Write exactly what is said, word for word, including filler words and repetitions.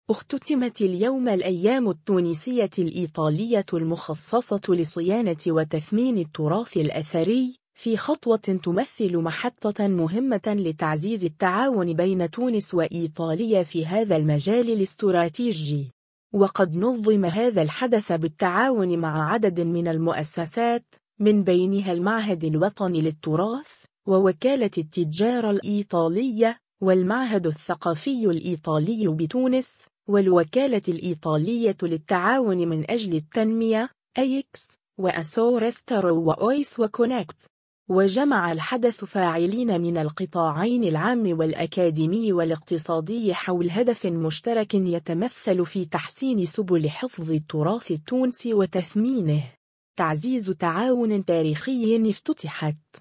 اختتمت اليوم الأيام التونسية الإيطالية المخصصة لصيانة وتثمين التراث الأثري في خطوة تمثل محطة مهمة لتعزيز التعاون بين تونس وإيطاليا في هذا المجال الاستراتيجي. وقد نظم هذا الحدث بالتعاون مع عدد من المؤسسات، من بينها المعهد الوطني للتراث، ووكالة التجارة الإيطالية، والمعهد الثقافي الإيطالي بتونس، والوكالة الإيطالية للتعاون من أجل التنمية أيكس، وأسورسترو وأويس وكونكت. وجمع الحدث فاعلين من القطاعين العام والأكاديمي والاقتصادي حول هدف مشترك يتمثل في تحسين سبل حفظ التراث التونسي وتثمينه. تعزيز تعاون تاريخي افتتحت